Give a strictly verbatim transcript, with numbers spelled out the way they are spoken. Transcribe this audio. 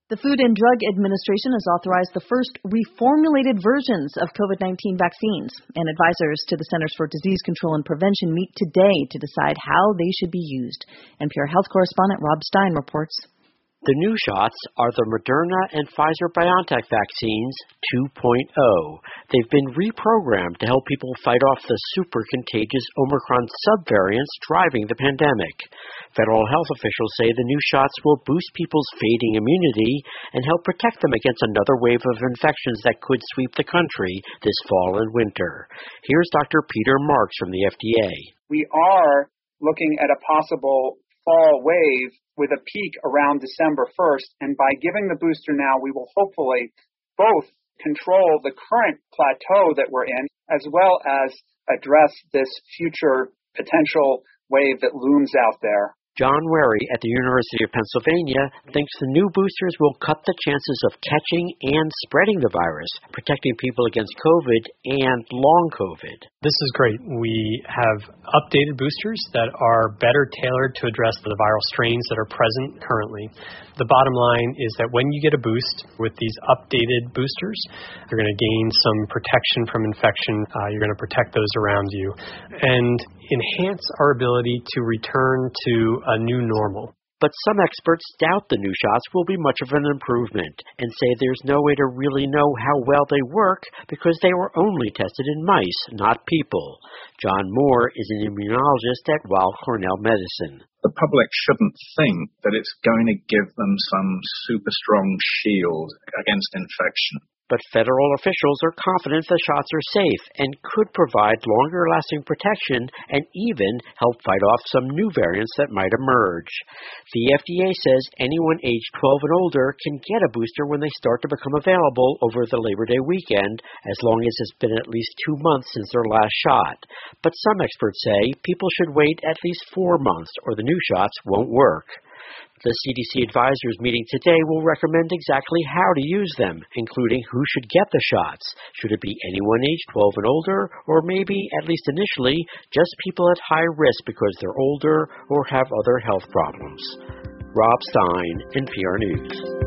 The Food and Drug Administration has authorized the first reformulated versions of COVID nineteen vaccines, and advisors to the Centers for Disease Control and Prevention meet today to decide how they should be used. N P R Health correspondent Rob Stein reports. The new shots are the Moderna and Pfizer-BioNTech vaccines two point oh. They've been reprogrammed to help people fight off the super contagious Omicron subvariants driving the pandemic. Federal health officials say the new shots will boost people's fading immunity and help protect them against another wave of infections that could sweep the country this fall and winter. Here's Doctor Peter Marks from the F D A. We are looking at a possible fall wave with a peak around December first, and by giving the booster now, we will hopefully both control the current plateau that we're in, as well as address this future potential wave that looms out there. John Wary at the University of Pennsylvania thinks the new boosters will cut the chances of catching and spreading the virus, protecting people against COVID and long COVID. This is great. We have updated boosters that are better tailored to address the viral strains that are present currently. The bottom line is that when you get a boost with these updated boosters, you're going to gain some protection from infection. Uh, you're going to protect those around you and enhance our ability to return to a new normal. But some experts doubt the new shots will be much of an improvement and say there's no way to really know how well they work because they were only tested in mice, not people. John Moore is an immunologist at Weill Cornell Medicine. The public shouldn't think that it's going to give them some super strong shield against infection. But federal officials are confident the shots are safe and could provide longer-lasting protection and even help fight off some new variants that might emerge. The F D A says anyone aged twelve and older can get a booster when they start to become available over the Labor Day weekend, as long as it's been at least two months since their last shot. But some experts say people should wait at least four months or the new shots won't work. The C D C advisors meeting today will recommend exactly how to use them, including who should get the shots. Should it be anyone aged twelve and older, or maybe, at least initially, just people at high risk because they're older or have other health problems? Rob Stein, N P R News.